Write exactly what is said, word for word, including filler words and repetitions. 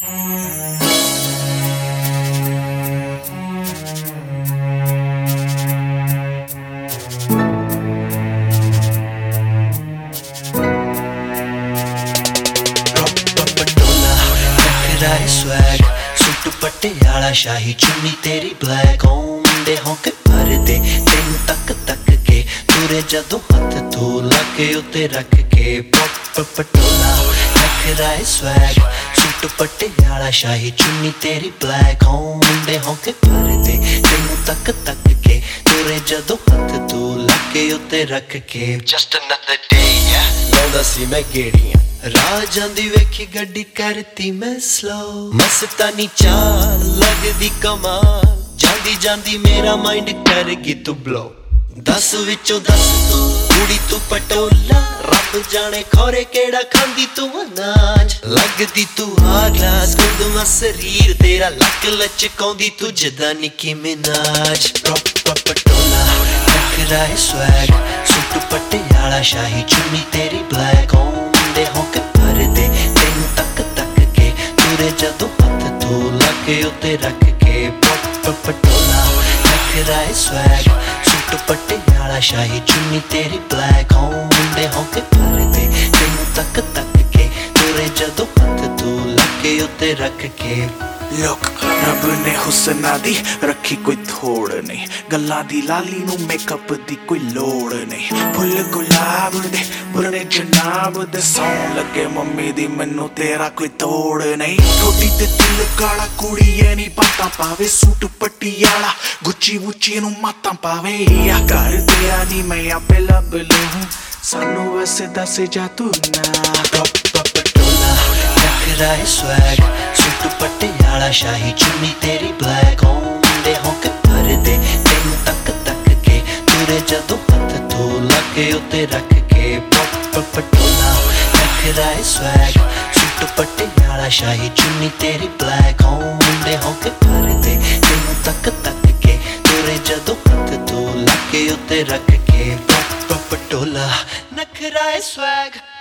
Swag suit Patiala शाही चुन्नी तेरी black मुंडे होके भरदे तेनू तक तक के तुरे जदों हथ धो लगे उत्ते रख के पप पटोला नखरा स्वैग सूट पटियाला शाही चुन्नी तेरी ब्लैक मुंडे होके भरदे तेनू तक तक के तुरे जदों हथ धो लगे उत्ते रख के Just another day, yeah. लाउंदा सी मैं गेड़ियां राह जांदी वेखी गड्डी करती मैं स्लो मस्तानी चाल लगदी कमाल जांदी जांदी मेरा माइंड करगी तू ब्लो दस विचों दस तू कुड़ी तू पटोला रब जाने खोरे केड़ा खांदी तू अनाज लगदी तू आ ग्लास गुंदमा शरीर तेरा लक लचकाउंदी तू जदा निकी मिनाज प्रॉपर पटोला नखरा स्वैग सूट पटियाला शाही चुन्नी तेरी ब्लैक मुंडे होके भरदे तेनू तक तक के तुरे जदों हथ धो लगे उत्ते रख के पप पटोला नखरा स्वैग सूट पटियाला शाही चुन्नी तेरी ब्लैक मुंडे होके भरदे तेनू तक तक के तुरे जदों हथ धो लगे उत्ते रख के लोक रब ने हुस्ना दी रखी कोई थोड़ नहीं गल्लां दी लाली नू मेकअप दी कोई लोड़ नहीं फुल गुलाब दे बुरने जनाब दे सौं लगे मम्मी दी मैनू तेरा कोई तोड़ नहीं छोटी ते दिल काला कुड़ी ऐ नी बातां पावे सूट पटियाला गुच्ची वुच्ची नू मातां पावे या कर दिया नी मैं आपे लब लूं सानू वैसे दस जा तू ना पटोला नखरा स्वैग सूट पटियाला शाही चुन्नी तेरी ब्लैक मुंडे होके भरदे तेनू तक तक के तुरे जदों हथ धो लगे उत्ते रख के पप पटोला नखरा स्वैग सूट पटियाला शाही चुन्नी तेरी ब्लैक मुंडे होके भरदे तेनू तक तक के तुरे जदों हथ धो लगे उत्ते रख के पप पटोला नखरा स्वैग